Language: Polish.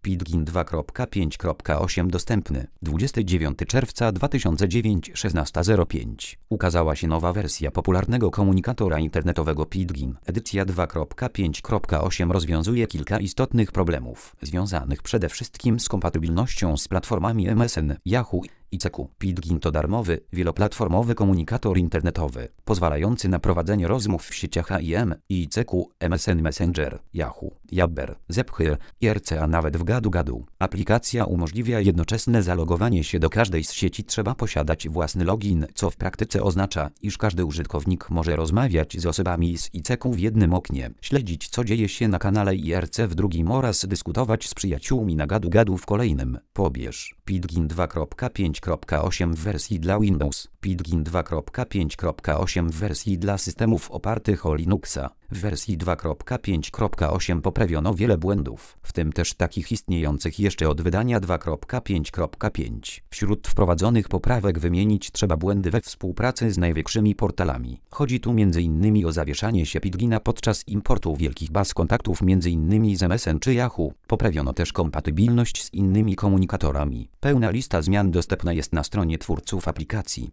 Pidgin 2.5.8 dostępny 29 czerwca 2009 16:05. Ukazała się nowa wersja popularnego komunikatora internetowego Pidgin. Edycja 2.5.8 rozwiązuje kilka istotnych problemów, związanych przede wszystkim z kompatybilnością z platformami MSN, Yahoo i ICQ. Pidgin to darmowy, wieloplatformowy komunikator internetowy, pozwalający na prowadzenie rozmów w sieciach AIM i ICQ, MSN Messenger, Yahoo, Jabber, Zephyr, IRC, a nawet w gadu-gadu. Aplikacja umożliwia jednoczesne zalogowanie się do każdej z sieci. Trzeba posiadać własny login, co w praktyce oznacza, iż każdy użytkownik może rozmawiać z osobami z ICQ w jednym oknie, śledzić co dzieje się na kanale IRC w drugim oraz dyskutować z przyjaciółmi na gadu-gadu w kolejnym. Pobierz Pidgin 2.5.8 w wersji dla Windows, Pidgin 2.5.8 w wersji dla systemów opartych o Linuxa. W wersji 2.5.8 poprawiono wiele błędów, w tym też takich istniejących jeszcze od wydania 2.5.5. Wśród wprowadzonych poprawek wymienić trzeba błędy we współpracy z największymi portalami. Chodzi tu m.in. o zawieszanie się Pidgina podczas importu wielkich baz kontaktów m.in. z MSN czy Yahoo. Poprawiono też kompatybilność z innymi komunikatorami. Pełna lista zmian dostępna jest na stronie twórców aplikacji.